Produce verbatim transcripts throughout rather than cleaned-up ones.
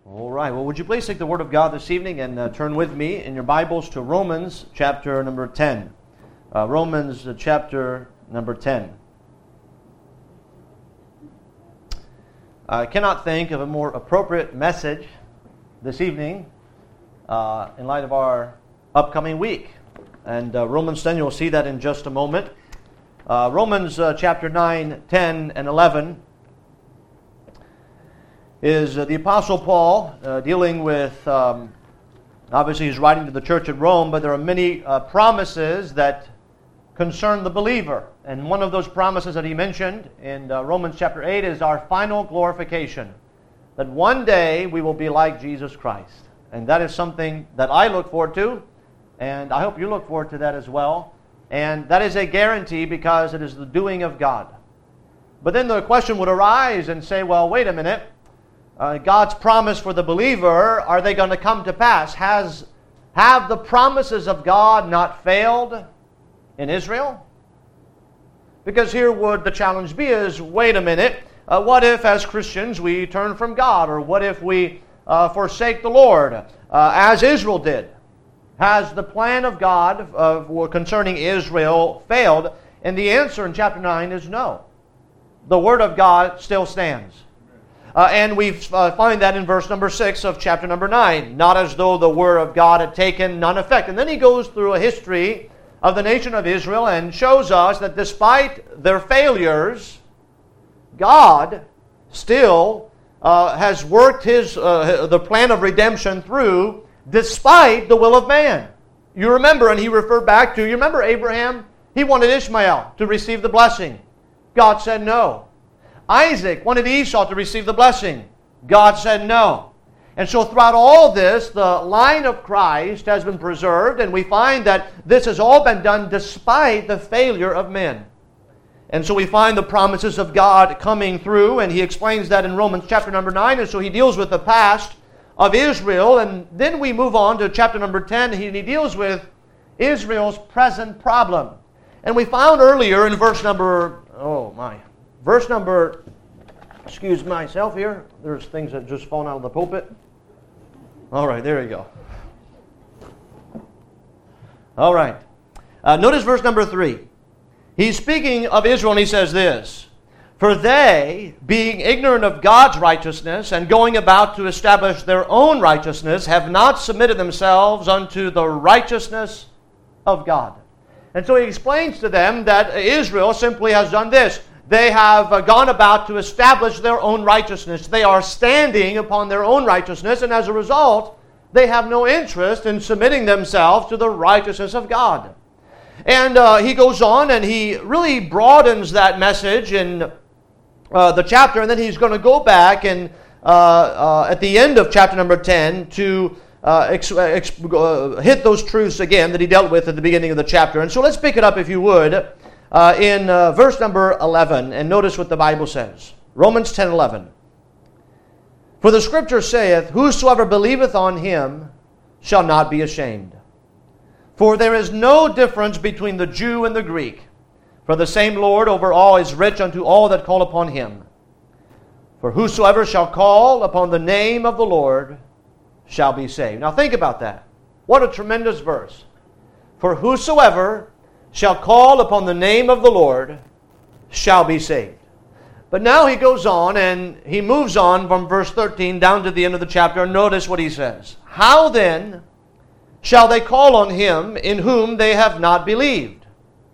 All right. Well, would you please take the Word of God this evening and uh, turn with me in your Bibles to Romans chapter number ten. Uh, Romans uh, chapter number ten. I cannot think of a more appropriate message this evening uh, in light of our upcoming week. And uh, Romans ten, you'll see that in just a moment. Uh, Romans uh, chapter nine, ten, and eleven is uh, the Apostle Paul uh, dealing with, um, obviously he's writing to the church at Rome, but there are many uh, promises that concern the believer. And one of those promises that he mentioned in uh, Romans chapter eight is our final glorification. That one day we will be like Jesus Christ. And that is something that I look forward to, and I hope you look forward to that as well. And that is a guarantee because it is the doing of God. But then the question would arise and say, well, wait a minute. Uh, God's promise for the believer, are they going to come to pass? Has Have the promises of God not failed in Israel? Because here would the challenge be is, wait a minute, uh, what if as Christians we turn from God? Or what if we uh, forsake the Lord, uh, as Israel did? Has the plan of God uh, concerning Israel failed? And the answer in chapter nine is no. The Word of God still stands. Uh, and we uh, find that in verse number six of chapter number nine. Not as though the Word of God had taken none effect. And then he goes through a history of the nation of Israel and shows us that despite their failures, God still uh, has worked his uh, the plan of redemption through despite the will of man. You remember, and he referred back to, you remember Abraham? He wanted Ishmael to receive the blessing. God said no. Isaac wanted Esau to receive the blessing. God said no. And so throughout all this, the line of Christ has been preserved, and we find that this has all been done despite the failure of men. And so we find the promises of God coming through, and he explains that in Romans chapter number nine, and so he deals with the past of Israel, and then we move on to chapter number ten, and he deals with Israel's present problem. And we found earlier in verse number, oh my, verse number, excuse myself here, there's things that just fallen out of the pulpit. All right, there you go. All right. Uh, notice verse number three. He's speaking of Israel and he says this, for they, being ignorant of God's righteousness and going about to establish their own righteousness, have not submitted themselves unto the righteousness of God. And so he explains to them that Israel simply has done this. They have uh, gone about to establish their own righteousness. They are standing upon their own righteousness, and as a result, they have no interest in submitting themselves to the righteousness of God. And uh, he goes on, and he really broadens that message in uh, the chapter, and then he's going to go back and uh, uh, at the end of chapter number ten to uh, ex- ex- uh, hit those truths again that he dealt with at the beginning of the chapter. And so let's pick it up, if you would, Uh, in uh, verse number eleven, and notice what the Bible says. Romans ten eleven. For the Scripture saith, whosoever believeth on him shall not be ashamed. For there is no difference between the Jew and the Greek. For the same Lord over all is rich unto all that call upon him. For whosoever shall call upon the name of the Lord shall be saved. Now think about that. What a tremendous verse. For whosoever shall call upon the name of the Lord shall be saved. But now he goes on and he moves on from verse thirteen down to the end of the chapter. Notice what he says. How then shall they call on him in whom they have not believed?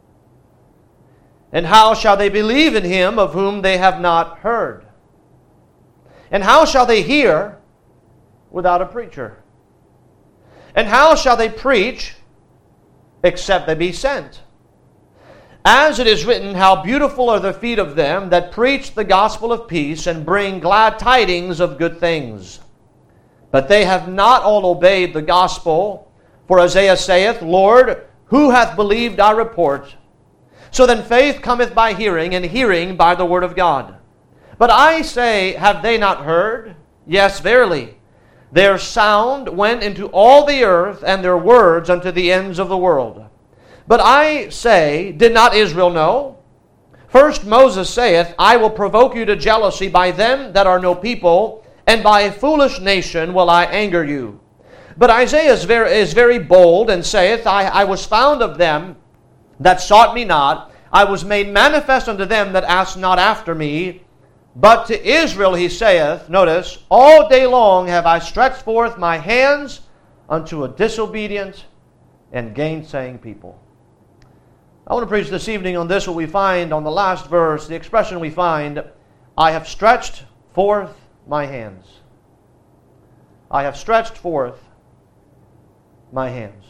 And how shall they believe in him of whom they have not heard? And how shall they hear without a preacher? And how shall they preach except they be sent? As it is written, how beautiful are the feet of them that preach the gospel of peace and bring glad tidings of good things. But they have not all obeyed the gospel. For Isaiah saith, Lord, who hath believed our report? So then faith cometh by hearing, and hearing by the word of God. But I say, have they not heard? Yes, verily. Their sound went into all the earth, and their words unto the ends of the world. But I say, did not Israel know? First Moses saith, I will provoke you to jealousy by them that are no people, and by a foolish nation will I anger you. But Isaiah is very, is very bold, and saith, I, I was found of them that sought me not. I was made manifest unto them that asked not after me. But to Israel he saith, notice, all day long have I stretched forth my hands unto a disobedient and gainsaying people. I want to preach this evening on this, what we find on the last verse, the expression we find, I have stretched forth my hands. I have stretched forth my hands.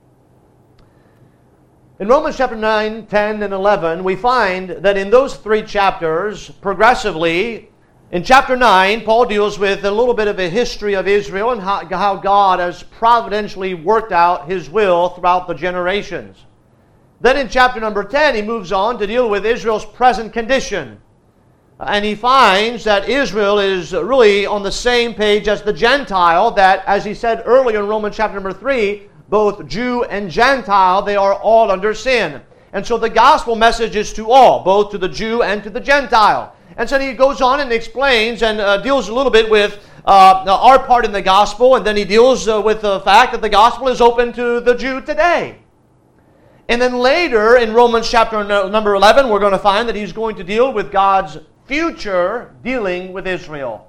In Romans chapter nine, ten, and eleven, we find that in those three chapters, progressively, in chapter nine, Paul deals with a little bit of a history of Israel and how, how God has providentially worked out His will throughout the generations. Then in chapter number ten, he moves on to deal with Israel's present condition. And he finds that Israel is really on the same page as the Gentile, that, as he said earlier in Romans chapter number three, both Jew and Gentile, they are all under sin. And so the gospel message is to all, both to the Jew and to the Gentile. And so he goes on and explains and uh, deals a little bit with uh, our part in the gospel, and then he deals uh, with the fact that the gospel is open to the Jew today. And then later in Romans chapter number eleven, we're going to find that he's going to deal with God's future dealing with Israel.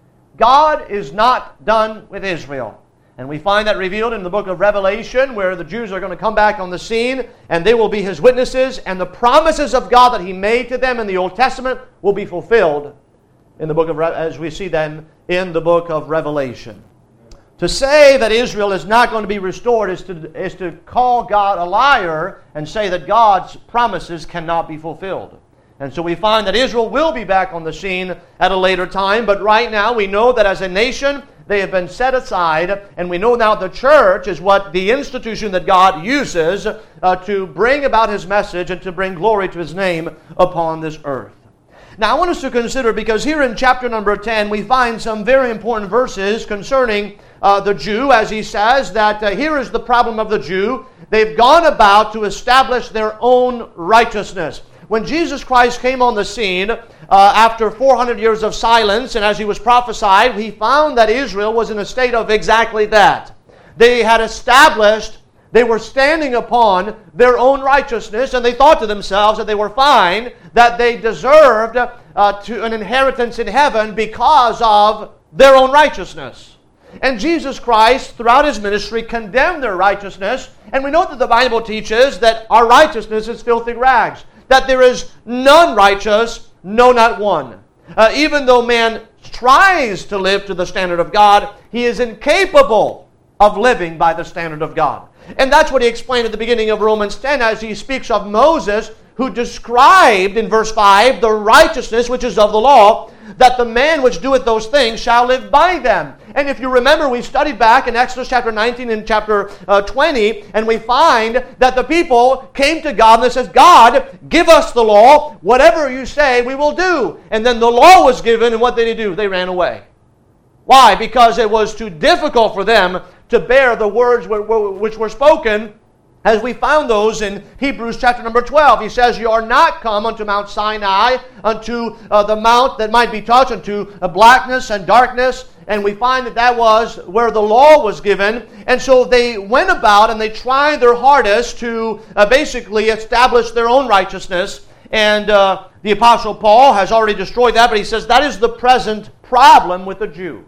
God is not done with Israel. And we find that revealed in the book of Revelation, where the Jews are going to come back on the scene, and they will be His witnesses, and the promises of God that He made to them in the Old Testament will be fulfilled in the book of Re- as we see them in the book of Revelation. To say that Israel is not going to be restored is to, is to call God a liar and say that God's promises cannot be fulfilled. And so we find that Israel will be back on the scene at a later time, but right now we know that as a nation, they have been set aside, and we know now the church is what the institution that God uses uh, to bring about His message and to bring glory to His name upon this earth. Now I want us to consider, because here in chapter number ten we find some very important verses concerning uh, the Jew, as he says that uh, here is the problem of the Jew. They've gone about to establish their own righteousness. When Jesus Christ came on the scene uh, after four hundred years of silence, and as He was prophesied, He found that Israel was in a state of exactly that. They had established, they were standing upon their own righteousness, and they thought to themselves that they were fine, that they deserved uh, to an inheritance in heaven because of their own righteousness. And Jesus Christ, throughout His ministry, condemned their righteousness, and we know that the Bible teaches that our righteousness is filthy rags. That there is none righteous, no, not one. Uh, even though man tries to live to the standard of God, he is incapable of living by the standard of God. And that's what he explained at the beginning of Romans ten as he speaks of Moses, who described in verse five the righteousness which is of the law, that the man which doeth those things shall live by them. And if you remember, we studied back in Exodus chapter nineteen and chapter uh, twenty, and we find that the people came to God and they said, God, give us the law. Whatever you say, we will do. And then the law was given, and what did they do? They ran away. Why? Because it was too difficult for them to bear the words which were spoken, as we found those in Hebrews chapter number twelve. He says, you are not come unto Mount Sinai, unto uh, the mount that might be touched, unto uh, blackness and darkness. And we find that that was where the law was given. And so they went about and they tried their hardest to uh, basically establish their own righteousness. And uh, the Apostle Paul has already destroyed that, but he says that is the present problem with the Jew.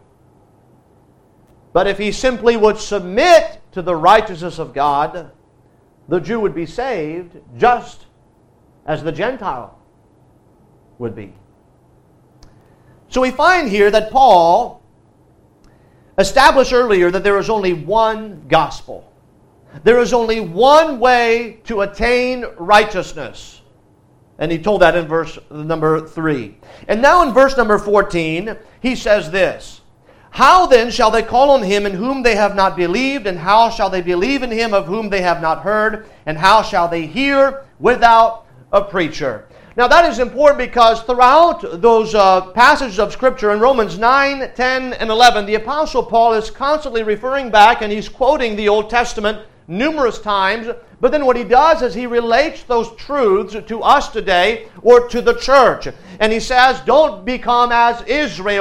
But if he simply would submit to the righteousness of God, the Jew would be saved just as the Gentile would be. So we find here that Paul established earlier that there is only one gospel. There is only one way to attain righteousness. And he told that in verse number three. And now in verse number fourteen, he says this, how then shall they call on Him in whom they have not believed? And how shall they believe in Him of whom they have not heard? And how shall they hear without a preacher? Now that is important because throughout those uh, passages of Scripture in Romans nine, ten, and eleven, the Apostle Paul is constantly referring back and he's quoting the Old Testament numerous times. But then what he does is he relates those truths to us today or to the church. And he says, don't become as Israel.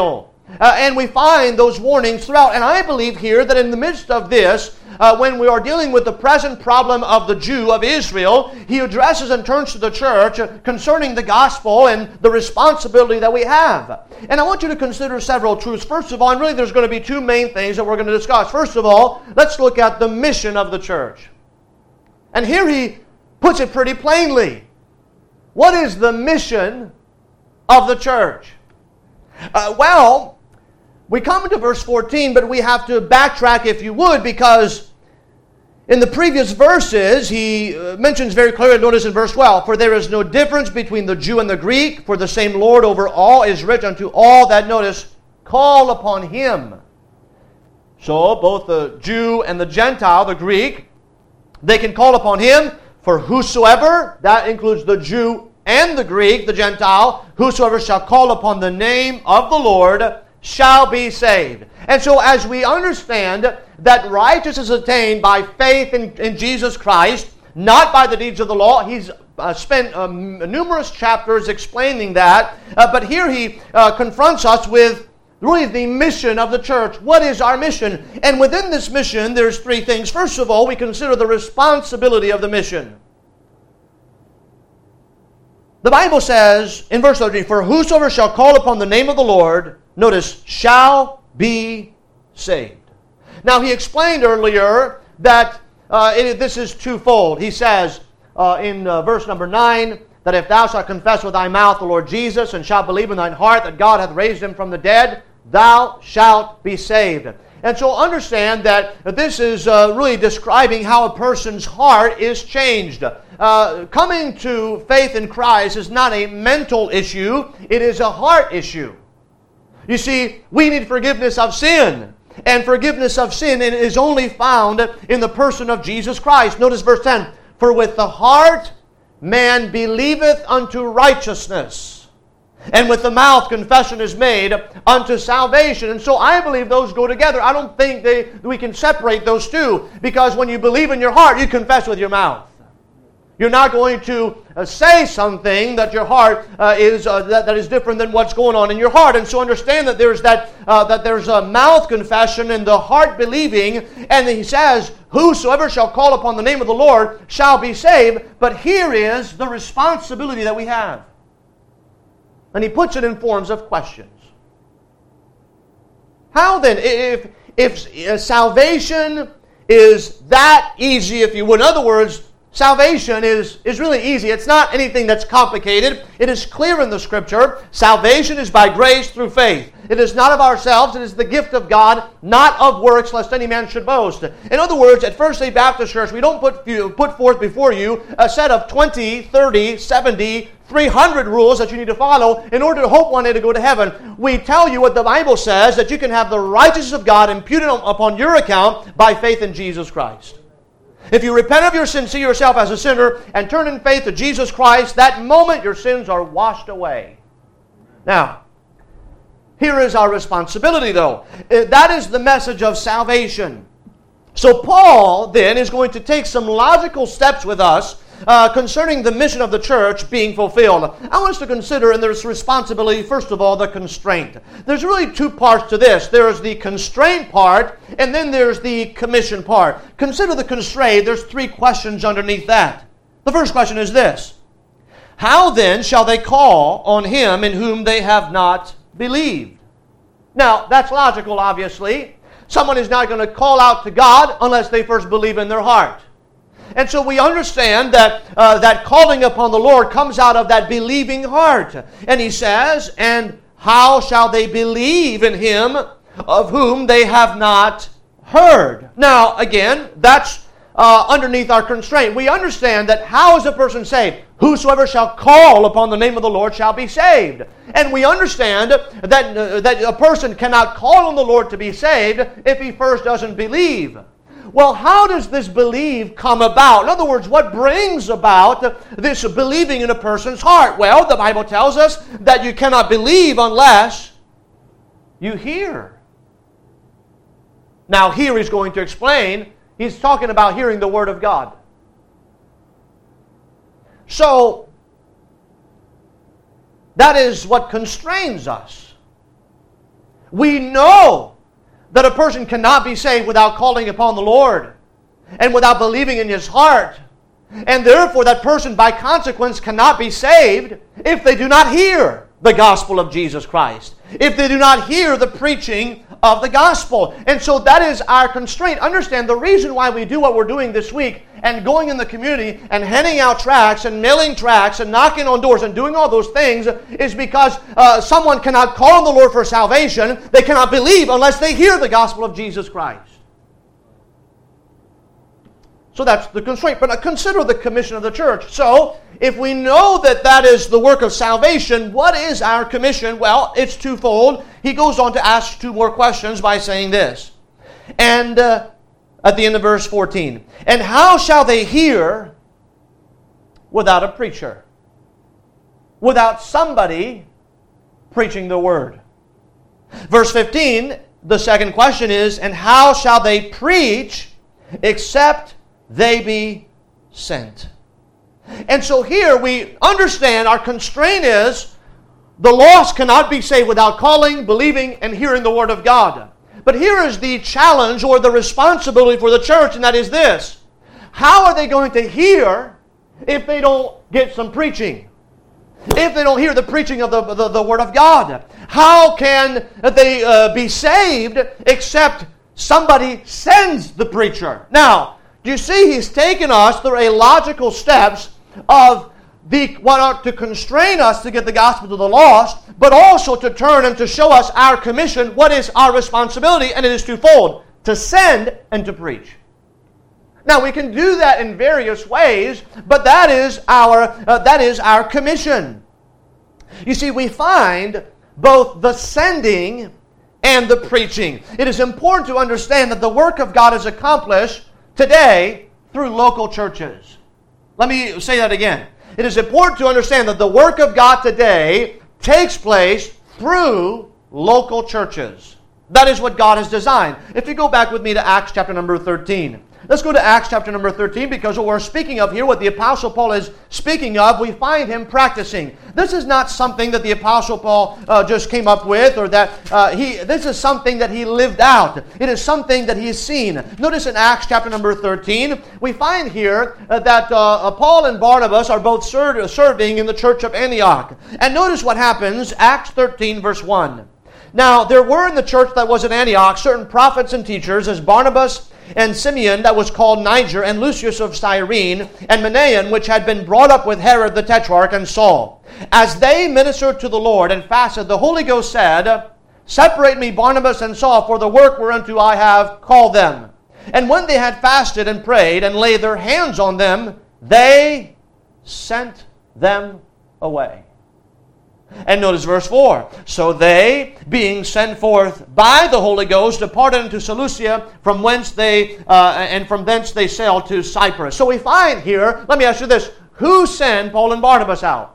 Uh, and we find those warnings throughout. And I believe here that in the midst of this, uh, when we are dealing with the present problem of the Jew of Israel, he addresses and turns to the church concerning the gospel and the responsibility that we have. And I want you to consider several truths. First of all, and really there's going to be two main things that we're going to discuss. First of all, let's look at the mission of the church. And here he puts it pretty plainly. What is the mission of the church? Uh, well, we come to verse fourteen, but we have to backtrack, if you would, because in the previous verses, he uh, mentions very clearly, notice in verse twelve, for there is no difference between the Jew and the Greek, for the same Lord over all is rich unto all that, notice, call upon him. So, both the Jew and the Gentile, the Greek, they can call upon him, for whosoever, that includes the Jew and the Greek, the Gentile, whosoever shall call upon the name of the Lord shall be saved. And so as we understand that righteousness is attained by faith in, in Jesus Christ, not by the deeds of the law, he's uh, spent um, numerous chapters explaining that, uh, but here he uh, confronts us with really the mission of the church. What is our mission? And within this mission, there's three things. First of all, we consider the responsibility of the mission. The Bible says in verse thirteen, for whosoever shall call upon the name of the Lord, notice, shall be saved. Now, he explained earlier that uh, it, this is twofold. He says uh, in uh, verse number nine, that if thou shalt confess with thy mouth the Lord Jesus, and shalt believe in thine heart that God hath raised him from the dead, thou shalt be saved. And so understand that this is uh, really describing how a person's heart is changed. Uh, coming to faith in Christ is not a mental issue, it is a heart issue. You see, we need forgiveness of sin. And forgiveness of sin is only found in the person of Jesus Christ. Notice verse ten. For with the heart man believeth unto righteousness, and with the mouth confession is made unto salvation. And so I believe those go together. I don't think they, we can separate those two. Because when you believe in your heart, you confess with your mouth. You're not going to uh, say something that your heart uh, is uh, that, that is different than what's going on in your heart. And so understand that there's that uh, that there's a mouth confession and the heart believing. And he says, whosoever shall call upon the name of the Lord shall be saved. But here is the responsibility that we have. And he puts it in forms of questions. How then, if if uh, salvation is that easy, if you would, in other words, salvation is, is really easy. It's not anything that's complicated. It is clear in the Scripture. Salvation is by grace through faith. It is not of ourselves. It is the gift of God, not of works, lest any man should boast. In other words, at First Day Baptist Church, we don't put, put forth before you a set of twenty, thirty, seventy, three hundred rules that you need to follow in order to hope one day to go to heaven. We tell you what the Bible says, that you can have the righteousness of God imputed upon your account by faith in Jesus Christ. If you repent of your sins, see yourself as a sinner, and turn in faith to Jesus Christ, that moment your sins are washed away. Now, here is our responsibility, though. That is the message of salvation. So Paul, then, is going to take some logical steps with us uh, concerning the mission of the church being fulfilled. I want us to consider, in this responsibility, first of all, the constraint. There's really two parts to this. There's the constraint part, and then there's the commission part. Consider the constraint. There's three questions underneath that. The first question is this: how then shall they call on him in whom they have not believed? Now, that's logical, obviously. Someone is not going to call out to God unless they first believe in their heart. And so we understand that uh, that calling upon the Lord comes out of that believing heart. And he says, and how shall they believe in him of whom they have not heard? Now, again, that's uh, underneath our constraint. We understand that how is a person saved? Whosoever shall call upon the name of the Lord shall be saved. And we understand that, uh, that a person cannot call on the Lord to be saved if he first doesn't believe. Well, how does this believe come about? In other words, what brings about this believing in a person's heart? Well, the Bible tells us that you cannot believe unless you hear. Now, here he's going to explain, he's talking about hearing the Word of God. So, that is what constrains us. We know that a person cannot be saved without calling upon the Lord and without believing in his heart. And therefore that person by consequence cannot be saved if they do not hear the gospel of Jesus Christ, if they do not hear the preaching of the gospel. And so that is our constraint. Understand, the reason why we do what we're doing this week and going in the community and handing out tracts and mailing tracts and knocking on doors and doing all those things is because uh, someone cannot call on the Lord for salvation. They cannot believe unless they hear the gospel of Jesus Christ. So that's the constraint. But consider the commission of the church. So, if we know that that is the work of salvation, what is our commission? Well, it's twofold. He goes on to ask two more questions by saying this. And uh, at the end of verse fourteen, and how shall they hear without a preacher? Without somebody preaching the word. Verse fifteen, the second question is, and how shall they preach except they be sent? And so here we understand our constraint is the lost cannot be saved without calling, believing, and hearing the Word of God. But here is the challenge or the responsibility for the church, and that is this. How are they going to hear if they don't get some preaching? If they don't hear the preaching of the, the, the Word of God? How can they uh, be saved except somebody sends the preacher? Now, do you see he's taken us through a logical steps of the what to constrain us to get the gospel to the lost, but also to turn and to show us our commission, what is our responsibility, and it is twofold, to send and to preach. Now we can do that in various ways, but that is our uh, that is our commission. You see, we find both the sending and the preaching. It is important to understand that the work of God is accomplished today through local churches. Let me say that again. It is important to understand that the work of God today takes place through local churches. That is what God has designed. If you go back with me to Acts chapter number thirteen. Let's go to Acts chapter number thirteen, because what we're speaking of here, what the Apostle Paul is speaking of, we find him practicing. This is not something that the Apostle Paul uh, just came up with, or that uh, he. This is something that he lived out. It is something that he's seen. Notice in Acts chapter number thirteen, we find here uh, that uh, Paul and Barnabas are both ser- serving in the church of Antioch. And notice what happens, Acts thirteen verse one. Now, there were in the church that was at Antioch certain prophets and teachers, as Barnabas and Simeon, that was called Niger, and Lucius of Cyrene, and Manaen, which had been brought up with Herod the Tetrarch, and Saul. As they ministered to the Lord and fasted, the Holy Ghost said, Separate me Barnabas and Saul for the work whereunto I have called them. And when they had fasted and prayed and laid their hands on them, they sent them away. And notice verse four. So they, being sent forth by the Holy Ghost, departed into Seleucia, from whence they, uh, and from thence they sailed to Cyprus. So we find here, let me ask you this, who sent Paul and Barnabas out?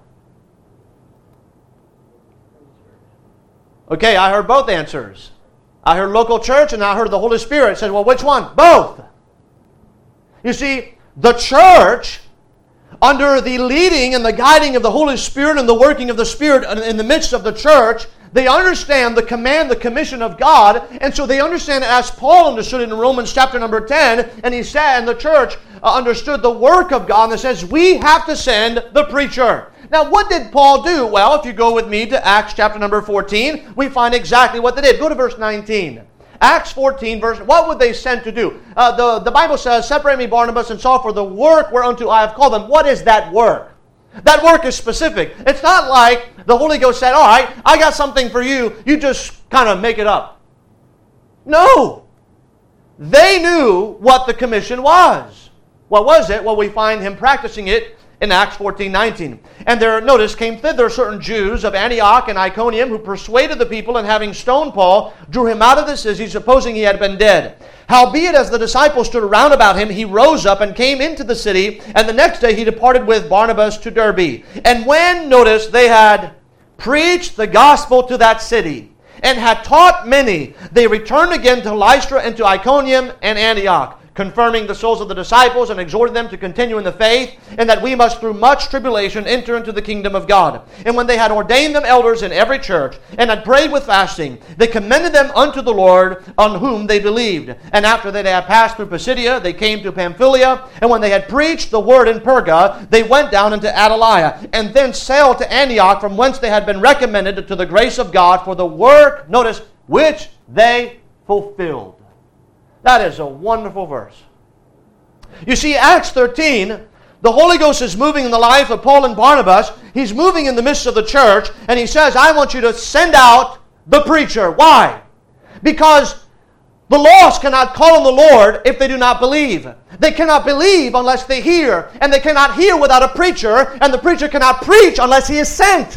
Okay, I heard both answers. I heard local church and I heard the Holy Spirit. Said, well, which one? Both. You see, the church, under the leading and the guiding of the Holy Spirit and the working of the Spirit in the midst of the church, they understand the command, the commission of God, and so they understand, as Paul understood it in Romans chapter number ten, and he said, and the church uh, understood the work of God, and it says, we have to send the preacher. Now, what did Paul do? Well, if you go with me to Acts chapter number fourteen, we find exactly what they did. Go to verse nineteen. Acts fourteen, verse, what would they send to do? Uh, the, the Bible says, Separate me Barnabas and Saul for the work whereunto I have called them. What is that work? That work is specific. It's not like the Holy Ghost said, all right, I got something for you. You just kind of make it up. No. They knew what the commission was. What was it? Well, we find him practicing it in Acts fourteen nineteen. And there, notice, came thither certain Jews of Antioch and Iconium who persuaded the people, and having stoned Paul, drew him out of the city, supposing he had been dead. Howbeit, as the disciples stood around about him, he rose up and came into the city, and the next day he departed with Barnabas to Derbe. And when, notice, they had preached the gospel to that city, and had taught many, they returned again to Lystra and to Iconium and Antioch, confirming the souls of the disciples and exhorting them to continue in the faith, and that we must through much tribulation enter into the kingdom of God. And when they had ordained them elders in every church, and had prayed with fasting, they commended them unto the Lord, on whom they believed. And after they had passed through Pisidia, they came to Pamphylia, and when they had preached the word in Perga, they went down into Attalia, and then sailed to Antioch, from whence they had been recommended to the grace of God for the work, notice, which they fulfilled. That is a wonderful verse. You see, Acts thirteen, the Holy Ghost is moving in the life of Paul and Barnabas. He's moving in the midst of the church, and he says, I want you to send out the preacher. Why? Because the lost cannot call on the Lord if they do not believe. They cannot believe unless they hear, and they cannot hear without a preacher, and the preacher cannot preach unless he is sent.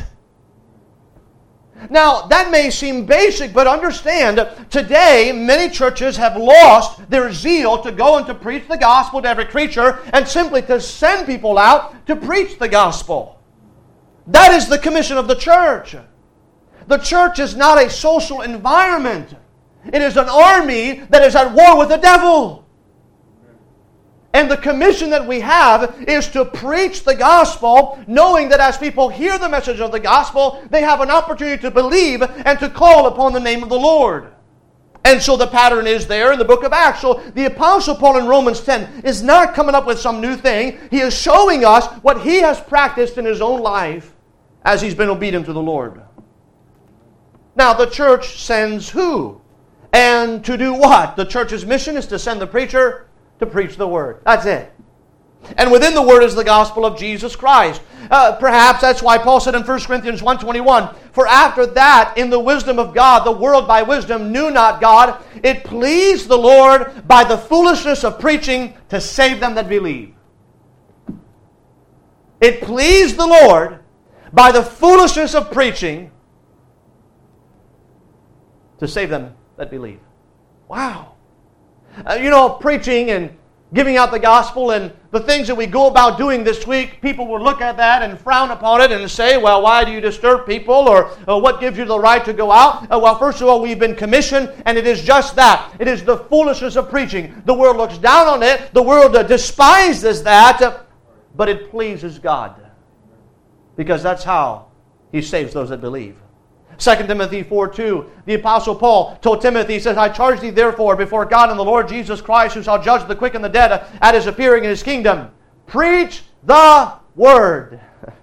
Now, that may seem basic, but understand, today many churches have lost their zeal to go and to preach the gospel to every creature and simply to send people out to preach the gospel. That is the commission of the church. The church is not a social environment. It is an army that is at war with the devil. And the commission that we have is to preach the gospel, knowing that as people hear the message of the gospel, they have an opportunity to believe and to call upon the name of the Lord. And so the pattern is there in the book of Acts. So the Apostle Paul in Romans ten is not coming up with some new thing. He is showing us what he has practiced in his own life as he's been obedient to the Lord. Now, the church sends who? And to do what? The church's mission is to send the preacher to preach the word. That's it. And within the word is the gospel of Jesus Christ. Uh, perhaps that's why Paul said in First Corinthians one twenty-one, for after that, in the wisdom of God, the world by wisdom knew not God. It pleased the Lord by the foolishness of preaching to save them that believe. It pleased the Lord by the foolishness of preaching to save them that believe. Wow. Uh, you know, preaching and giving out the gospel and the things that we go about doing this week, people will look at that and frown upon it and say, well, why do you disturb people? Or uh, what gives you the right to go out? Uh, well, first of all, we've been commissioned, and it is just that. It is the foolishness of preaching. The world looks down on it. The world uh, despises that, uh, but it pleases God. Because that's how He saves those that believe. Second Timothy four two, the Apostle Paul told Timothy, he says, I charge thee therefore before God and the Lord Jesus Christ, who shall judge the quick and the dead at His appearing in His kingdom. Preach the word.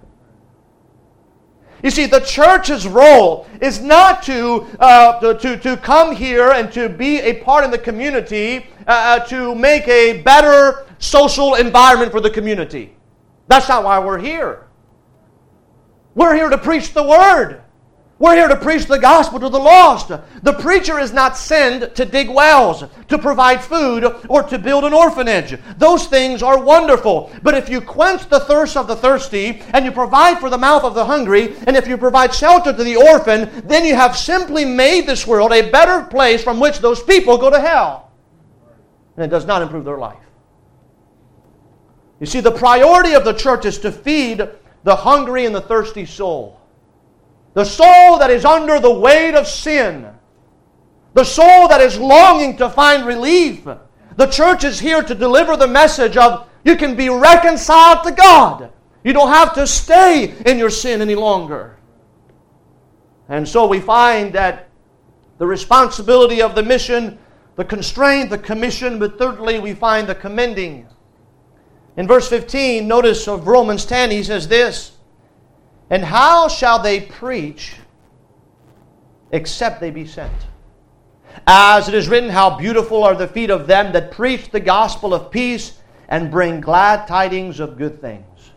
You see, the church's role is not to, uh, to, to, to come here and to be a part in the community, uh, to make a better social environment for the community. That's not why we're here. We're here to preach the word. We're here to preach the gospel to the lost. The preacher is not sent to dig wells, to provide food, or to build an orphanage. Those things are wonderful. But if you quench the thirst of the thirsty, and you provide for the mouth of the hungry, and if you provide shelter to the orphan, then you have simply made this world a better place from which those people go to hell. And it does not improve their life. You see, the priority of the church is to feed the hungry and the thirsty soul. The soul that is under the weight of sin. The soul that is longing to find relief. The church is here to deliver the message of you can be reconciled to God. You don't have to stay in your sin any longer. And so we find that the responsibility of the mission, the constraint, the commission, but thirdly we find the commending. In verse fifteen, notice of Romans ten, he says this, and how shall they preach except they be sent? As it is written, how beautiful are the feet of them that preach the gospel of peace and bring glad tidings of good things.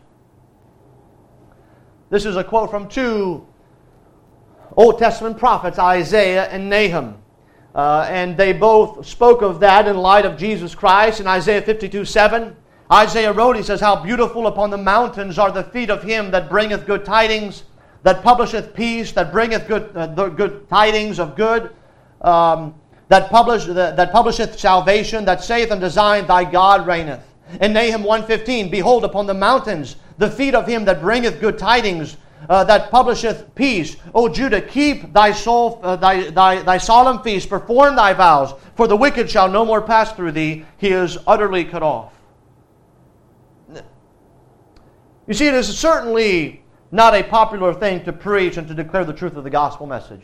This is a quote from two Old Testament prophets, Isaiah and Nahum. Uh, and they both spoke of that in light of Jesus Christ in Isaiah fifty-two seven. Isaiah wrote, he says, how beautiful upon the mountains are the feet of him that bringeth good tidings, that publisheth peace, that bringeth good, uh, the good tidings of good, um, that, publish, that, that publisheth salvation, that saith unto Zion, thy God reigneth. In Nahum one fifteen, behold upon the mountains the feet of him that bringeth good tidings, uh, that publisheth peace. O Judah, keep thy soul, uh, thy, thy, thy solemn feast, perform thy vows, for the wicked shall no more pass through thee. He is utterly cut off. You see, it is certainly not a popular thing to preach and to declare the truth of the gospel message.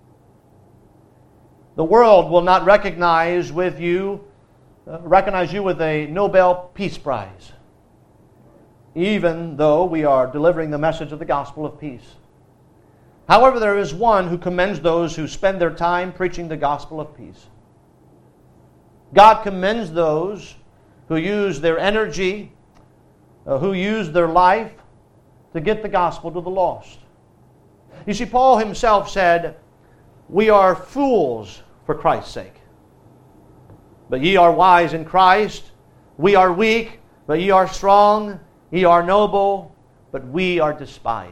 The world will not recognize with you, uh, recognize you with a Nobel Peace Prize, even though we are delivering the message of the gospel of peace. However, there is one who commends those who spend their time preaching the gospel of peace. God commends those who use their energy, uh, who use their life to get the gospel to the lost. You see, Paul himself said, "We are fools for Christ's sake. But ye are wise in Christ. We are weak, but ye are strong. Ye are noble, but we are despised."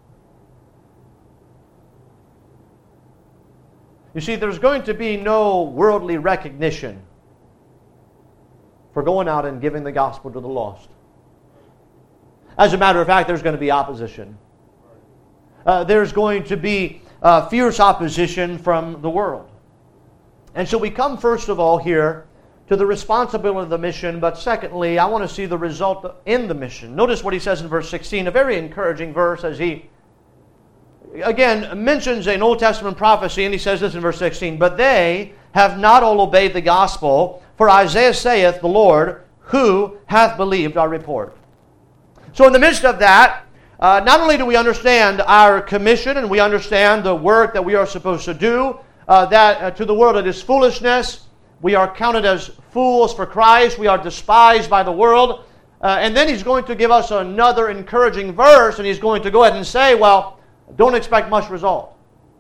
You see, there's going to be no worldly recognition for going out and giving the gospel to the lost. As a matter of fact, there's going to be opposition. Uh, there's going to be uh, fierce opposition from the world. And so we come first of all here to the responsibility of the mission, but secondly, I want to see the result in the mission. Notice what he says in verse sixteen, a very encouraging verse as he, again, mentions an Old Testament prophecy, and he says this in verse sixteen, "But they have not all obeyed the gospel, for Isaiah saith, the Lord, who hath believed our report?" So in the midst of that, uh, not only do we understand our commission and we understand the work that we are supposed to do, uh, that uh, to the world it is foolishness. We are counted as fools for Christ. We are despised by the world. Uh, and then he's going to give us another encouraging verse, and he's going to go ahead and say, well, don't expect much result.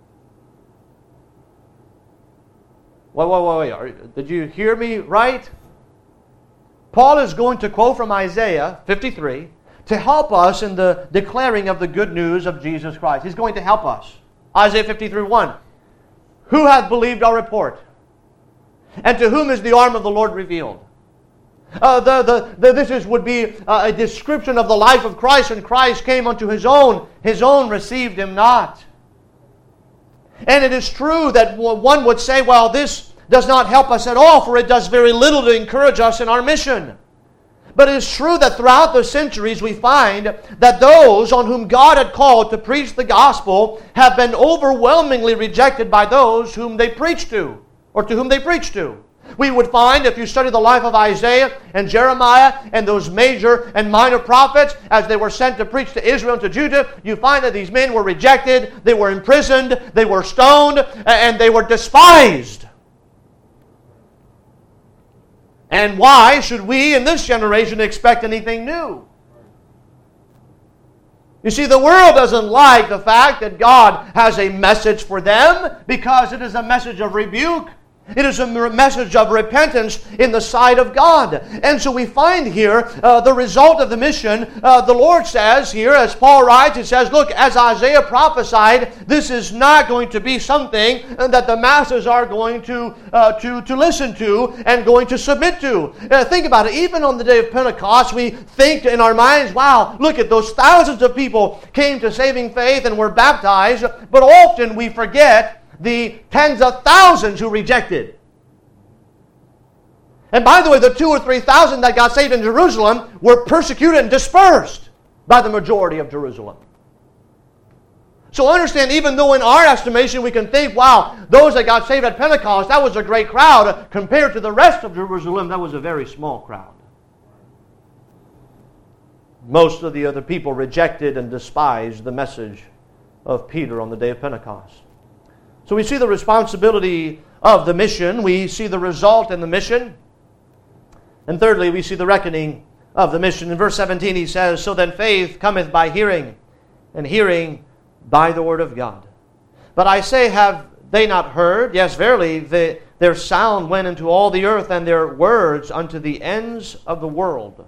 Wait, wait, wait, wait. Are, did you hear me right? Paul is going to quote from Isaiah fifty-three to help us in the declaring of the good news of Jesus Christ. He's going to help us. Isaiah fifty-three one. "Who hath believed our report? And to whom is the arm of the Lord revealed?" Uh, the, the, the, this is, would be uh, a description of the life of Christ. And Christ came unto His own. His own received Him not. And it is true that one would say, well, this does not help us at all, for it does very little to encourage us in our mission. But it is true that throughout the centuries we find that those on whom God had called to preach the gospel have been overwhelmingly rejected by those whom they preached to, or to whom they preached to. We would find, if you study the life of Isaiah and Jeremiah and those major and minor prophets, as they were sent to preach to Israel and to Judah, you find that these men were rejected, they were imprisoned, they were stoned, and they were despised. And why should we in this generation expect anything new? You see, the world doesn't like the fact that God has a message for them because it is a message of rebuke. It is a message of repentance in the sight of God. And so we find here uh, the result of the mission. Uh, the Lord says here, as Paul writes, he says, look, as Isaiah prophesied, this is not going to be something that the masses are going to, uh, to, to listen to and going to submit to. Uh, think about it. Even on the day of Pentecost, we think in our minds, wow, look at those thousands of people came to saving faith and were baptized. But often we forget the tens of thousands who rejected. And by the way, the two or three thousand that got saved in Jerusalem were persecuted and dispersed by the majority of Jerusalem. So understand, even though in our estimation we can think, wow, those that got saved at Pentecost, that was a great crowd, compared to the rest of Jerusalem, that was a very small crowd. Most of the other people rejected and despised the message of Peter on the day of Pentecost. So we see the responsibility of the mission. We see the result in the mission. And thirdly, we see the reckoning of the mission. In verse seventeen he says, "So then faith cometh by hearing, and hearing by the word of God. But I say, have they not heard? Yes, verily, the, their sound went into all the earth, and their words unto the ends of the world."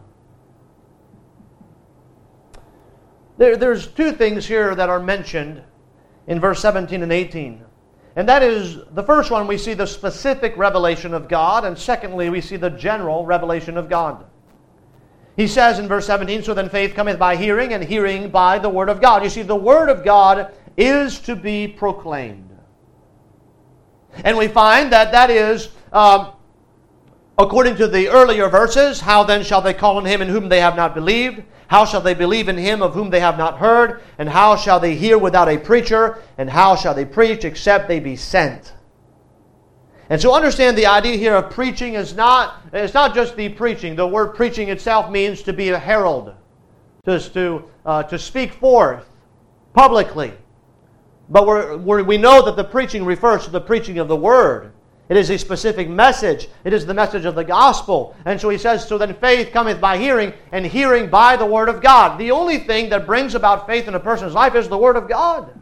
There, there's two things here that are mentioned in verse seventeen and eighteen. And that is, the first one, we see the specific revelation of God, and secondly, we see the general revelation of God. He says in verse seventeen, so then faith cometh by hearing, and hearing by the Word of God. You see, the Word of God is to be proclaimed. And we find that that is, um, according to the earlier verses, how then shall they call on Him in whom they have not believed? How shall they believe in Him of whom they have not heard? And how shall they hear without a preacher? And how shall they preach except they be sent? And so understand the idea here of preaching is not, it's not just the preaching. The word preaching itself means to be a herald, just to, uh, to speak forth publicly. But we're, we're, we know that the preaching refers to the preaching of the Word. It is a specific message. It is the message of the gospel. And so he says, so then faith cometh by hearing, and hearing by the Word of God. The only thing that brings about faith in a person's life is the Word of God.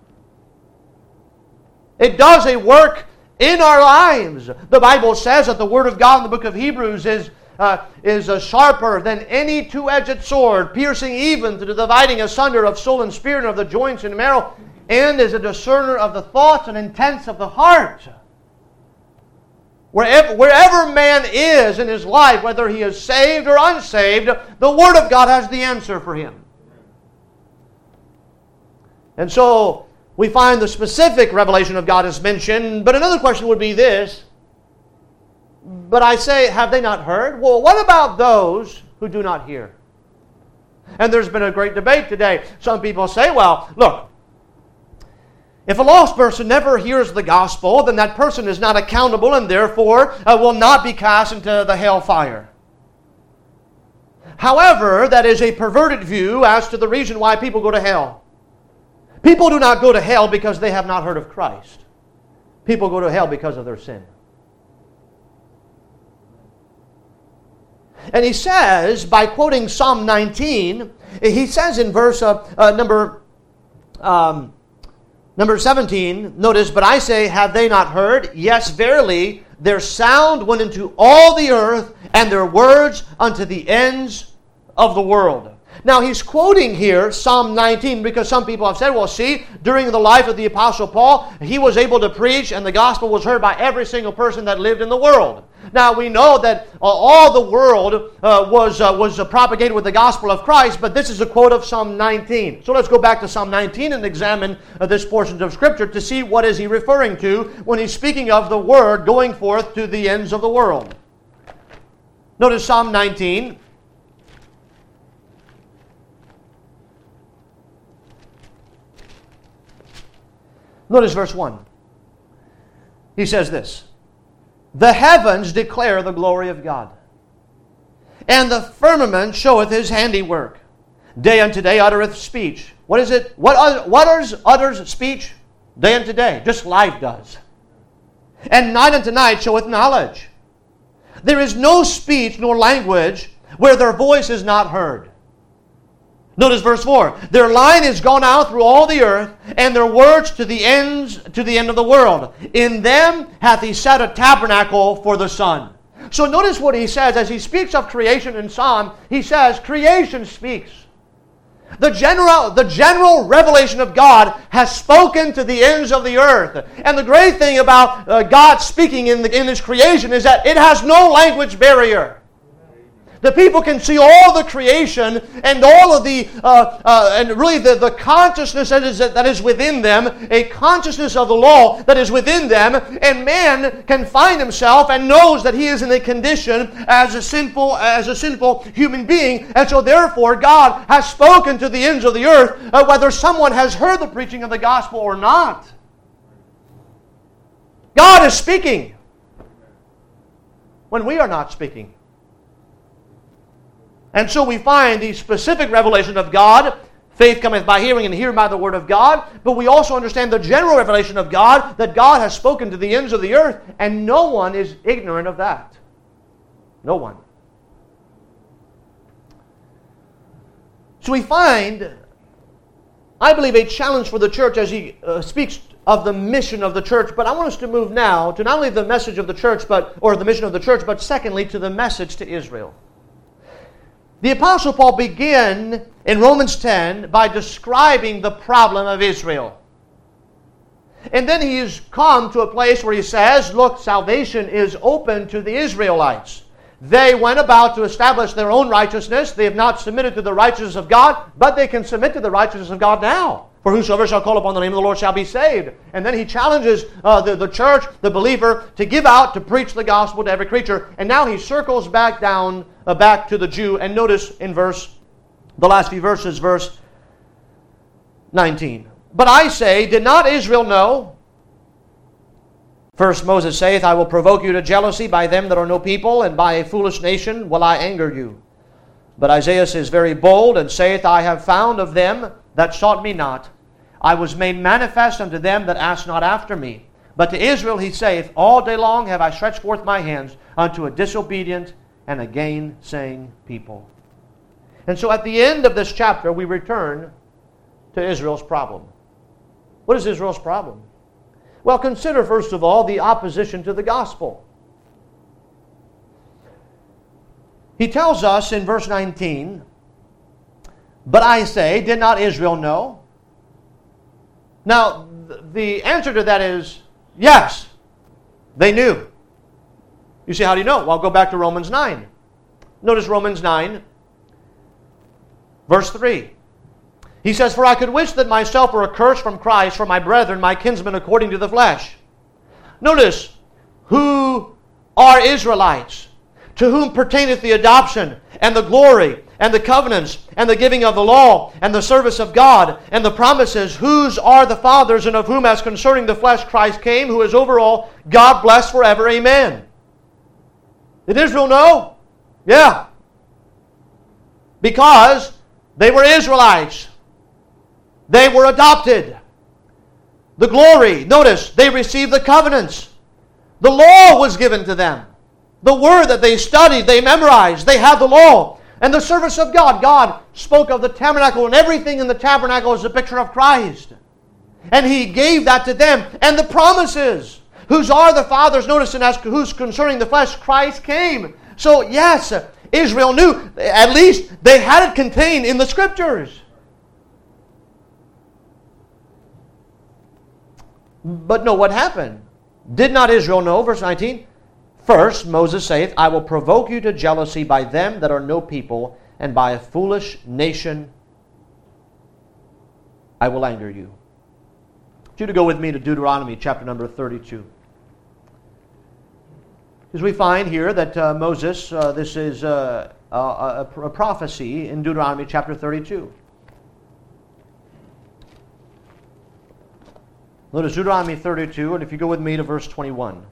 It does a work in our lives. The Bible says that the Word of God in the book of Hebrews is, uh, is uh, sharper than any two-edged sword, piercing even to the dividing asunder of soul and spirit and of the joints and marrow, and is a discerner of the thoughts and intents of the heart. Wherever, wherever man is in his life, whether he is saved or unsaved, the Word of God has the answer for him. And so we find the specific revelation of God is mentioned, but another question would be this. But I say, have they not heard? Well, what about those who do not hear? And there's been a great debate today. Some people say, well, look, if a lost person never hears the gospel, then that person is not accountable and therefore uh, will not be cast into the hell fire. However, that is a perverted view as to the reason why people go to hell. People do not go to hell because they have not heard of Christ. People go to hell because of their sin. And he says, by quoting Psalm nineteen, he says in verse uh, uh, number... Um, Number seventeen, notice, but I say, have they not heard? Yes, verily, their sound went into all the earth, and their words unto the ends of the world. Now, he's quoting here Psalm nineteen because some people have said, well, see, during the life of the Apostle Paul, he was able to preach, and the gospel was heard by every single person that lived in the world. Now, we know that uh, all the world uh, was, uh, was uh, propagated with the gospel of Christ, but this is a quote of Psalm nineteen. So let's go back to Psalm nineteen and examine uh, this portion of Scripture to see what is he referring to when he's speaking of the word going forth to the ends of the world. Notice Psalm nineteen. Notice verse one. He says this, the heavens declare the glory of God, and the firmament showeth His handiwork. Day unto day uttereth speech. What is it? What, what utters, utters speech? Day unto day, just life does. And night unto night showeth knowledge. There is no speech nor language where their voice is not heard. Notice verse four. Their line is gone out through all the earth, and their words to the ends to the end of the world. In them hath He set a tabernacle for the sun. So notice what he says as he speaks of creation in Psalm. He says, creation speaks. The general, the general revelation of God has spoken to the ends of the earth. And the great thing about uh, God speaking in, the, in His creation is that it has no language barrier. The people can see all the creation and all of the, uh, uh, and really the, the consciousness that is, that is within them, a consciousness of the law that is within them, and man can find himself and knows that he is in a condition as a sinful, as a sinful human being, and so therefore God has spoken to the ends of the earth, uh, whether someone has heard the preaching of the gospel or not. God is speaking when we are not speaking. And so we find the specific revelation of God. Faith cometh by hearing, and hearing by the word of God. But we also understand the general revelation of God, that God has spoken to the ends of the earth, and no one is ignorant of that. No one. So we find, I believe, a challenge for the church as he uh, speaks of the mission of the church. But I want us to move now to not only the message of the church, but or the mission of the church, but secondly to the message to Israel. The Apostle Paul began in Romans ten by describing the problem of Israel. And then he's come to a place where he says, look, salvation is open to the Israelites. They went about to establish their own righteousness. They have not submitted to the righteousness of God, but they can submit to the righteousness of God now. For whosoever shall call upon the name of the Lord shall be saved. And then he challenges uh, the, the church, the believer, to give out, to preach the gospel to every creature. And now he circles back down, uh, back to the Jew. And notice in verse, the last few verses, verse nineteen. But I say, did not Israel know? First Moses saith, I will provoke you to jealousy by them that are no people, and by a foolish nation will I anger you. But Isaiah is very bold, and saith, I have found of them that sought me not. I was made manifest unto them that asked not after me. But to Israel he saith, all day long have I stretched forth my hands unto a disobedient and a gainsaying people. And so at the end of this chapter, we return to Israel's problem. What is Israel's problem? Well, consider first of all the opposition to the gospel. He tells us in verse nineteen, but I say, did not Israel know? Now, the answer to that is yes, they knew. You say, how do you know? Well, go back to Romans nine. Notice Romans nine, verse three. He says, for I could wish that myself were accursed from Christ for my brethren, my kinsmen according to the flesh. Notice, who are Israelites, to whom pertaineth the adoption, and the glory, and the covenants, and the giving of the law, and the service of God, and the promises, whose are the fathers, and of whom as concerning the flesh Christ came, who is over all, God bless forever, amen. Did Israel know? Yeah. Because they were Israelites. They were adopted. The glory, notice, they received the covenants. The law was given to them. The word that they studied, they memorized. They had the law. And the service of God. God spoke of the tabernacle, and everything in the tabernacle is a picture of Christ. And He gave that to them. And the promises, whose are the fathers, notice, and as whose concerning the flesh Christ came. So yes, Israel knew. At least they had it contained in the Scriptures. But no, what happened? Did not Israel know? Verse nineteen. First, Moses saith, I will provoke you to jealousy by them that are no people, and by a foolish nation I will anger you. I want you to go with me to Deuteronomy chapter number thirty-two. Because we find here that uh, Moses, uh, this is uh, a, a, a prophecy in Deuteronomy chapter thirty-two. Notice Deuteronomy thirty-two, and if you go with me to verse twenty-one.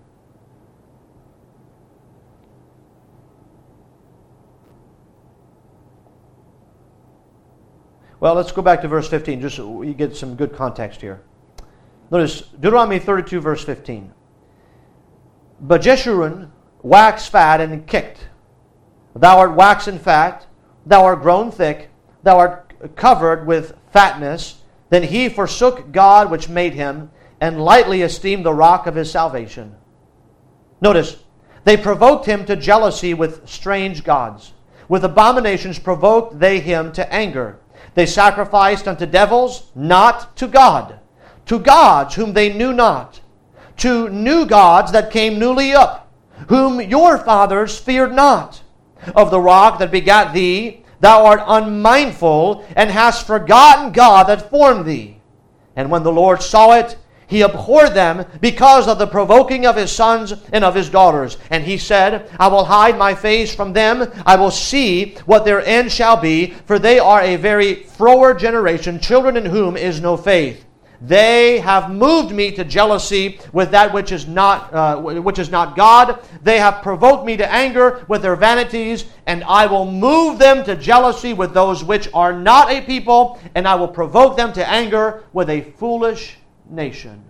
Well, let's go back to verse fifteen, just so you get some good context here. Notice Deuteronomy thirty-two, verse fifteen. But Jeshurun waxed fat and kicked. Thou art waxen fat, thou art grown thick, thou art covered with fatness. Then he forsook God which made him, and lightly esteemed the rock of his salvation. Notice, they provoked him to jealousy with strange gods. With abominations provoked they him to anger. They sacrificed unto devils, not to God. To gods whom they knew not. To new gods that came newly up, whom your fathers feared not. Of the rock that begat thee, thou art unmindful, and hast forgotten God that formed thee. And when the Lord saw it, He abhorred them because of the provoking of His sons and of His daughters. And He said, I will hide my face from them. I will see what their end shall be, for they are a very froward generation, children in whom is no faith. They have moved me to jealousy with that which is not uh, which is not God. They have provoked me to anger with their vanities, and I will move them to jealousy with those which are not a people, and I will provoke them to anger with a foolish nation.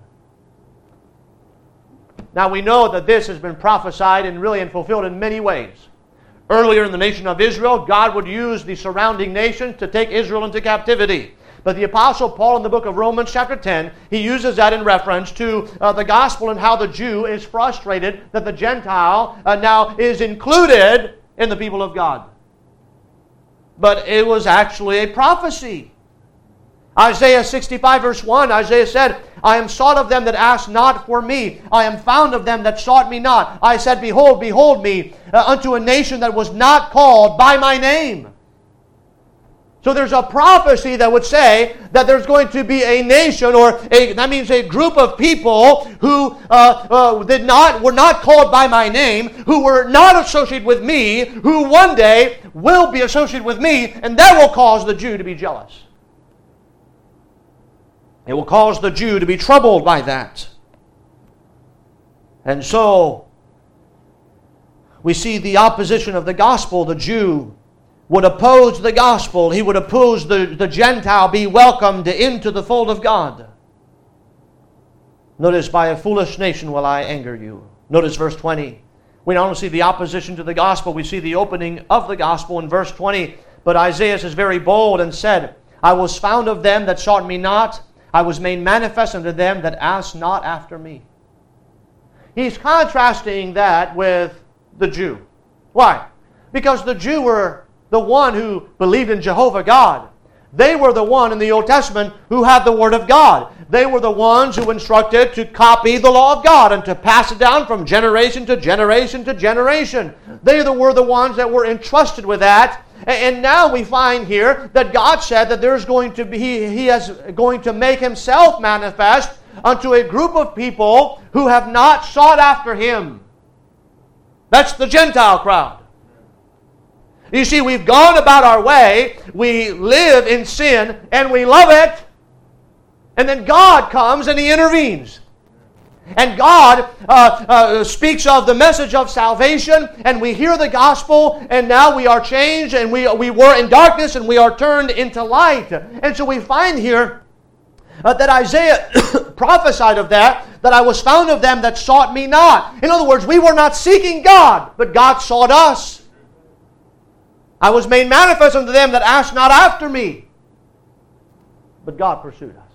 Now we know that this has been prophesied and really and fulfilled in many ways. Earlier in the nation of Israel, God would use the surrounding nations to take Israel into captivity. But the Apostle Paul in the book of Romans chapter ten, he uses that in reference to uh, the gospel and how the Jew is frustrated that the Gentile uh, now is included in the people of God. But it was actually a prophecy. Isaiah sixty-five verse one, Isaiah said, I am sought of them that asked not for me. I am found of them that sought me not. I said, behold, behold me. uh, unto a nation that was not called by my name. So there's a prophecy that would say that there's going to be a nation, or a, that means a group of people who uh, uh, did not were not called by my name, who were not associated with me, who one day will be associated with me, and that will cause the Jew to be jealous. It will cause the Jew to be troubled by that. And so we see the opposition of the gospel. The Jew would oppose the gospel. He would oppose the, the Gentile be welcomed into the fold of God. Notice, by a foolish nation will I anger you. Notice verse twenty. We not only see the opposition to the gospel, we see the opening of the gospel in verse twenty. But Isaiah is very bold and said, I was found of them that sought me not. I was made manifest unto them that asked not after me. He's contrasting that with the Jew. Why? Because the Jew were the one who believed in Jehovah God. They were the one in the Old Testament who had the Word of God. They were the ones who instructed to copy the law of God and to pass it down from generation to generation to generation. They were the ones that were entrusted with that. And now we find here that God said that there's going to be, He, he is going to make Himself manifest unto a group of people who have not sought after Him. That's the Gentile crowd. You see, we've gone about our way, we live in sin, and we love it, and then God comes and He intervenes. And God uh, uh, speaks of the message of salvation, and we hear the gospel, and now we are changed, and we, we were in darkness, and we are turned into light. And so we find here uh, that Isaiah prophesied of that, that I was found of them that sought me not. In other words, we were not seeking God, but God sought us. I was made manifest unto them that asked not after me, but God pursued us.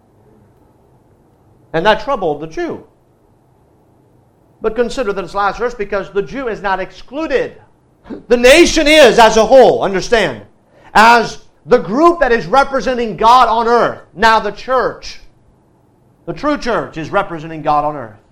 And that troubled the Jew. But consider this last verse, because the Jew is not excluded. The nation is as a whole, understand, as the group that is representing God on earth. Now the church, the true church, is representing God on earth.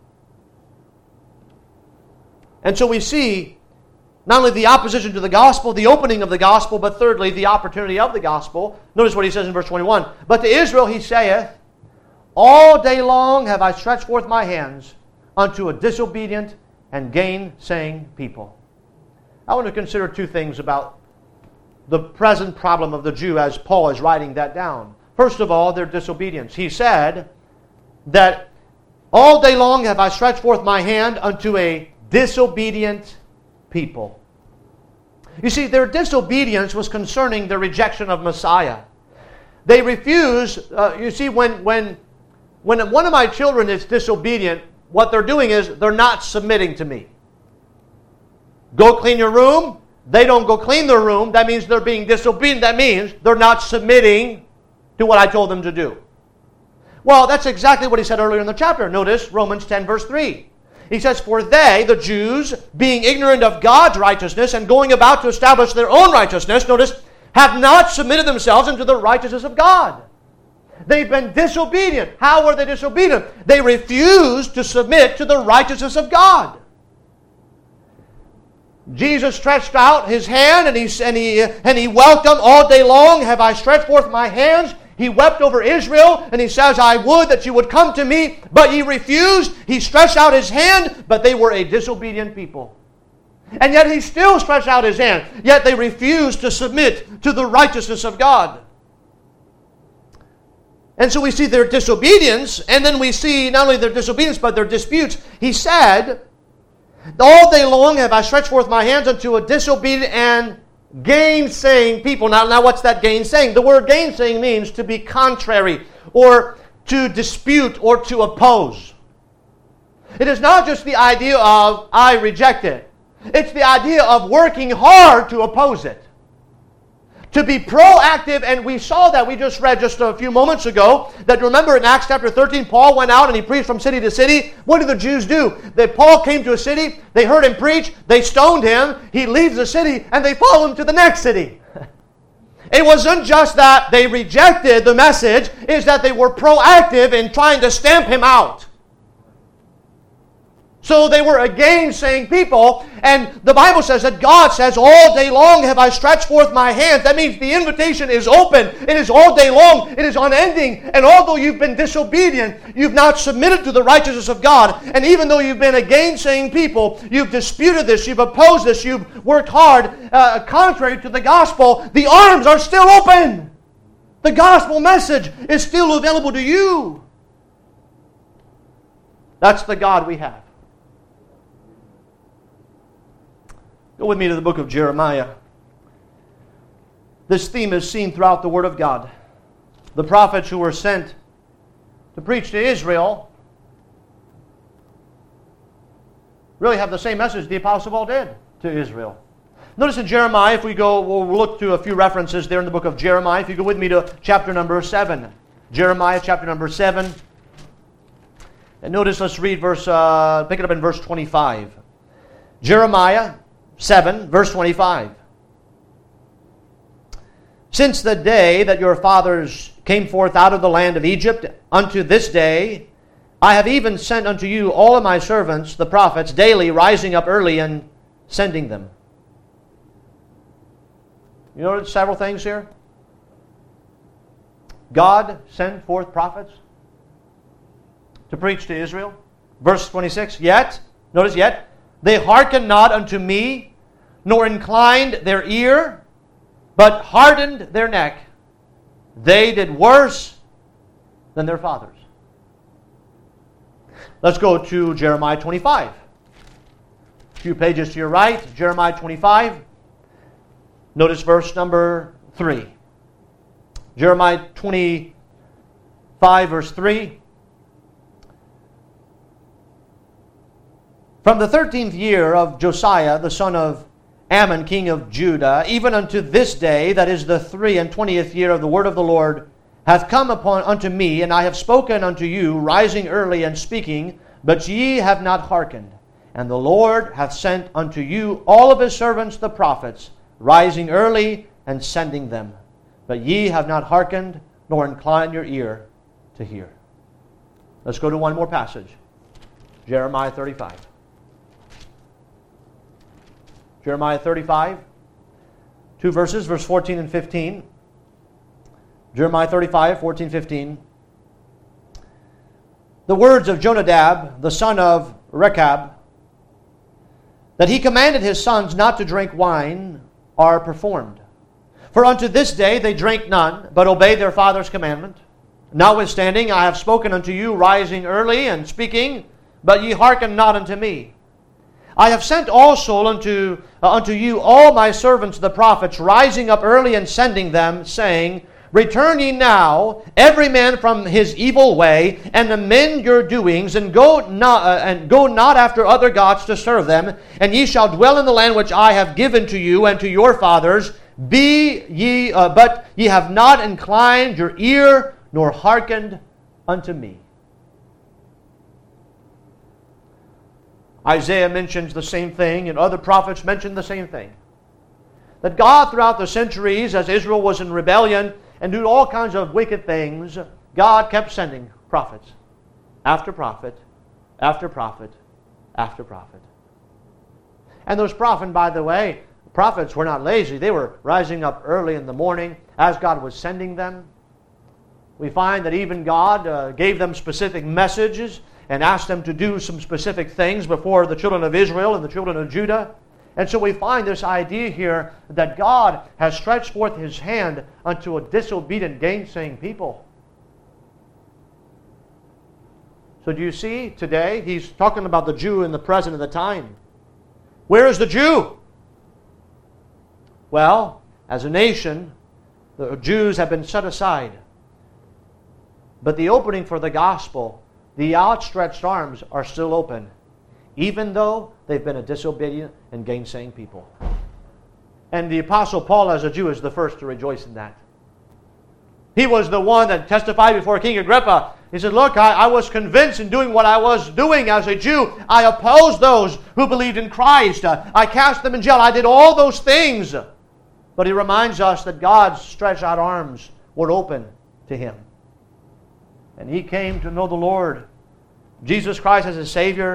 And so we see not only the opposition to the gospel, the opening of the gospel, but thirdly, the opportunity of the gospel. Notice what he says in verse twenty-one. But to Israel he saith, all day long have I stretched forth my hands unto a disobedient and gainsaying people. I want to consider two things about the present problem of the Jew as Paul is writing that down. First of all, their disobedience. He said that all day long have I stretched forth my hand unto a disobedient people. You see, their disobedience was concerning the rejection of Messiah. They refuse, uh, you see, when, when, when one of my children is disobedient, what they're doing is they're not submitting to me. Go clean your room. They don't go clean their room. That means they're being disobedient. That means they're not submitting to what I told them to do. Well, that's exactly what he said earlier in the chapter. Notice Romans ten verse three. He says, for they, the Jews, being ignorant of God's righteousness and going about to establish their own righteousness, notice, have not submitted themselves unto the righteousness of God. They've been disobedient. How were they disobedient? They refused to submit to the righteousness of God. Jesus stretched out His hand and he, and he, and he welcomed all day long, have I stretched forth my hands. He wept over Israel, and He says, I would that you would come to me, but ye refused. He stretched out His hand, but they were a disobedient people. And yet He still stretched out His hand, yet they refused to submit to the righteousness of God. And so we see their disobedience, and then we see not only their disobedience, but their disputes. He said, all day long have I stretched forth my hands unto a disobedient and gainsaying people. Now, now what's that gainsaying? The word gainsaying means to be contrary or to dispute or to oppose. It is not just the idea of I reject it. It's the idea of working hard to oppose it. To be proactive, and we saw that, we just read just a few moments ago, that remember in Acts chapter thirteen, Paul went out and he preached from city to city. What did the Jews do? That Paul came to a city, they heard him preach, they stoned him, he leaves the city, and they follow him to the next city. It wasn't just that they rejected the message, it's that they were proactive in trying to stamp him out. So they were a gainsaying people, and the Bible says that God says, all day long have I stretched forth my hands. That means the invitation is open. It is all day long. It is unending. And although you've been disobedient, you've not submitted to the righteousness of God. And even though you've been a gainsaying people, you've disputed this, you've opposed this, you've worked hard uh, contrary to the gospel, the arms are still open. The gospel message is still available to you. That's the God we have. Go with me to the book of Jeremiah. This theme is seen throughout the Word of God. The prophets who were sent to preach to Israel really have the same message the Apostle Paul did to Israel. Notice in Jeremiah, if we go, we'll look to a few references there in the book of Jeremiah. If you go with me to chapter number seven. Jeremiah chapter number seven. And notice, let's read verse, uh, pick it up in verse twenty-five. Jeremiah seven, verse twenty-five. Since the day that your fathers came forth out of the land of Egypt unto this day, I have even sent unto you all of my servants, the prophets, daily rising up early and sending them. You notice several things here? God sent forth prophets to preach to Israel. Verse twenty-six, yet, notice yet, they hearkened not unto me, nor inclined their ear, but hardened their neck. They did worse than their fathers. Let's go to Jeremiah twenty-five. A few pages to your right, Jeremiah twenty-five. Notice verse number three. Jeremiah twenty-five, verse three. From the thirteenth year of Josiah, the son of Ammon, king of Judah, even unto this day, that is the three and twentieth year of the word of the Lord, hath come upon unto me, and I have spoken unto you, rising early and speaking, but ye have not hearkened. And the Lord hath sent unto you all of his servants the prophets, rising early and sending them. But ye have not hearkened, nor inclined your ear to hear. Let's go to one more passage. Jeremiah thirty-five. Jeremiah thirty-five, two verses, verse fourteen and fifteen. Jeremiah thirty-five, fourteen, fifteen. The words of Jonadab, the son of Rechab, that he commanded his sons not to drink wine, are performed. For unto this day they drink none, but obey their father's commandment. Notwithstanding, I have spoken unto you, rising early and speaking, but ye hearken not unto me. I have sent also unto, uh, unto you all my servants the prophets, rising up early and sending them, saying, Return ye now, every man from his evil way, and amend your doings, and go not uh, and go not after other gods to serve them, and ye shall dwell in the land which I have given to you and to your fathers. Be ye, uh, but ye have not inclined your ear, nor hearkened unto me. Isaiah mentions the same thing, and other prophets mention the same thing. That God, throughout the centuries, as Israel was in rebellion and doing all kinds of wicked things, God kept sending prophets after prophet, after prophet, after prophet. And those prophets, by the way, prophets were not lazy. They were rising up early in the morning as God was sending them. We find that even God uh, gave them specific messages and asked them to do some specific things before the children of Israel and the children of Judah. And so we find this idea here that God has stretched forth His hand unto a disobedient, gainsaying people. So do you see today, He's talking about the Jew in the present of the time. Where is the Jew? Well, as a nation, the Jews have been set aside. But the opening for the gospel, the outstretched arms are still open, even though they've been a disobedient and gainsaying people. And the Apostle Paul, as a Jew, is the first to rejoice in that. He was the one that testified before King Agrippa. He said, look, I, I was convinced in doing what I was doing as a Jew. I opposed those who believed in Christ. I cast them in jail. I did all those things. But he reminds us that God's stretched out arms were open to him. And he came to know the Lord, Jesus Christ as his Savior,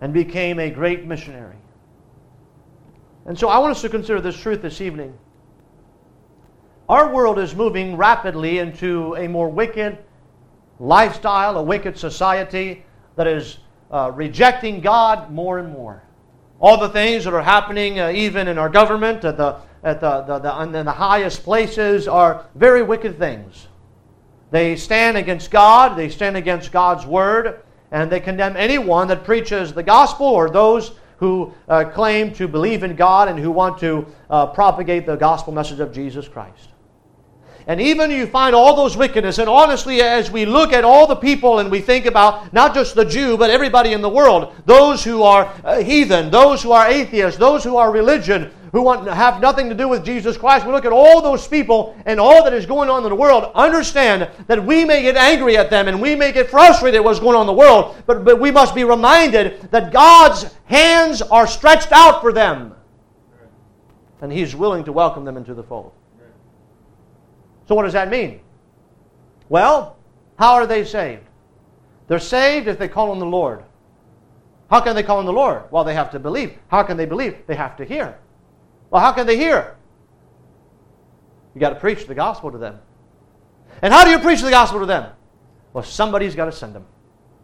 and became a great missionary. And so I want us to consider this truth this evening. Our world is moving rapidly into a more wicked lifestyle, a wicked society that is uh, rejecting God more and more. All the things that are happening uh, even in our government, at the, at the, the, the, in the highest places, are very wicked things. They stand against God, they stand against God's Word, and they condemn anyone that preaches the gospel or those who uh, claim to believe in God and who want to uh, propagate the gospel message of Jesus Christ. And even you find all those wickedness, and honestly, as we look at all the people and we think about not just the Jew, but everybody in the world, those who are uh, heathen, those who are atheists, those who are religion, who want have nothing to do with Jesus Christ, we look at all those people and all that is going on in the world, understand that we may get angry at them and we may get frustrated at what's going on in the world, but, but we must be reminded that God's hands are stretched out for them. And He's willing to welcome them into the fold. So what does that mean? Well, how are they saved? They're saved if they call on the Lord. How can they call on the Lord? Well, they have to believe. How can they believe? They have to hear. Well, how can they hear? You got to preach the gospel to them. And how do you preach the gospel to them? Well, somebody's got to send them.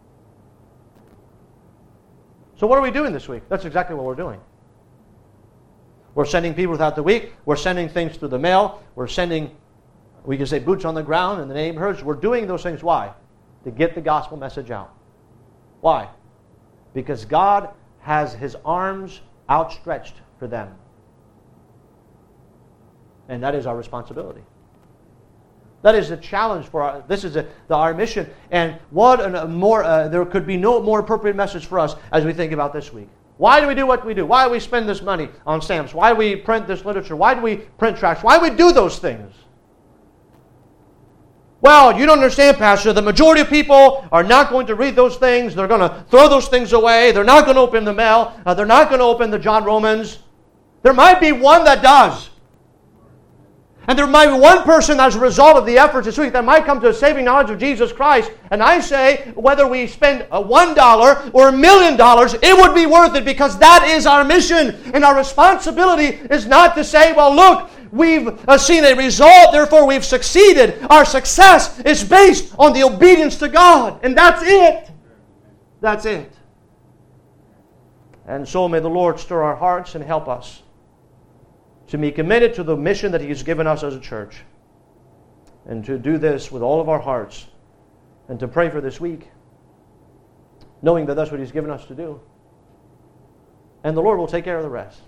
So what are we doing this week? That's exactly what we're doing. We're sending people throughout the week. We're sending things through the mail. We're sending, we can say, boots on the ground in the neighborhoods. We're doing those things. Why? To get the gospel message out. Why? Because God has His arms outstretched for them. And that is our responsibility. That is a challenge for our, this is a, the, our mission. And what a more, uh, there could be no more appropriate message for us as we think about this week. Why do we do what we do? Why do we spend this money on stamps? Why do we print this literature? Why do we print tracts? Why do we do those things? Well, you don't understand, Pastor. The majority of people are not going to read those things. They're going to throw those things away. They're not going to open the mail. Uh, they're not going to open the John Romans. There might be one that does. And there might be one person as a result of the efforts this week that might come to a saving knowledge of Jesus Christ. And I say, whether we spend a one dollar or a million dollars, it would be worth it because that is our mission. And our responsibility is not to say, well, look, we've uh, seen a result, therefore we've succeeded. Our success is based on the obedience to God. And that's it. That's it. And so may the Lord stir our hearts and help us to be committed to the mission that He's given us as a church. And to do this with all of our hearts. And to pray for this week, knowing that that's what He's given us to do. And the Lord will take care of the rest.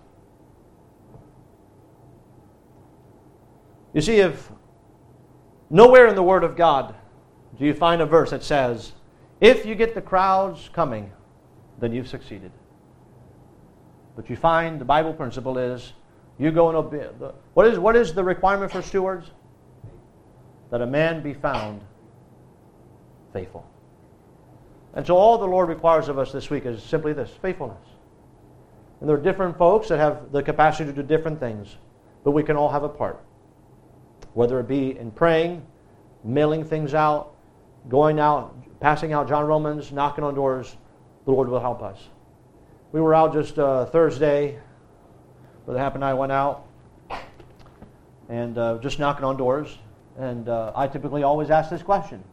You see, if nowhere in the Word of God do you find a verse that says, if you get the crowds coming, then you've succeeded. But you find the Bible principle is, you go and obey. What is, what is the requirement for stewards? That a man be found faithful. And so all the Lord requires of us this week is simply this, faithfulness. And there are different folks that have the capacity to do different things, but we can all have a part. Whether it be in praying, mailing things out, going out, passing out John Romans, knocking on doors, the Lord will help us. We were out just uh, Thursday. Brother Happ and I went out and uh, just knocking on doors. And uh, I typically always ask this question.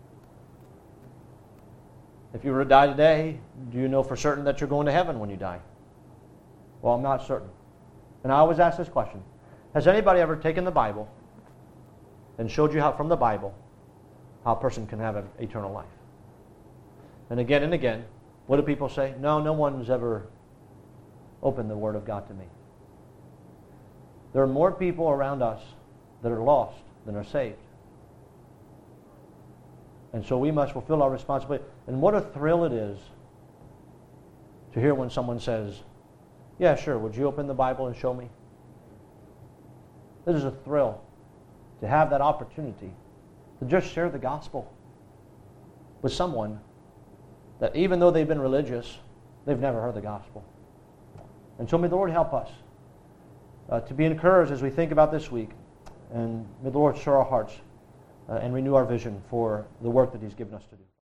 If you were to die today, do you know for certain that you're going to heaven when you die? Well, I'm not certain. And I always ask this question. Has anybody ever taken the Bible and showed you how from the Bible how a person can have an eternal life? And again and again, what do people say? No, no one's ever opened the Word of God to me. There are more people around us that are lost than are saved. And so we must fulfill our responsibility. And what a thrill it is to hear when someone says, yeah, sure, would you open the Bible and show me? This is a thrill to have that opportunity to just share the gospel with someone that even though they've been religious, they've never heard the gospel. And so may the Lord help us uh, to be encouraged as we think about this week. And may the Lord stir our hearts uh, and renew our vision for the work that He's given us to do.